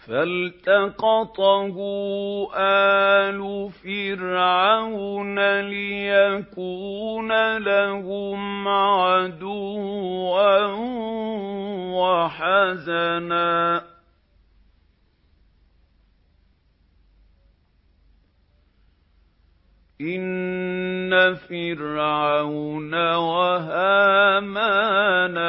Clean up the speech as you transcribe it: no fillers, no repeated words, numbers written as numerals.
فَالْتَقَطَهُ آلُ فِرْعَوْنَ لِيَكُونَ لَهُمْ عَدُوًّا وَحَزَنًا ۗ إِنَّ فِرْعَوْنَ وَهَامَانَ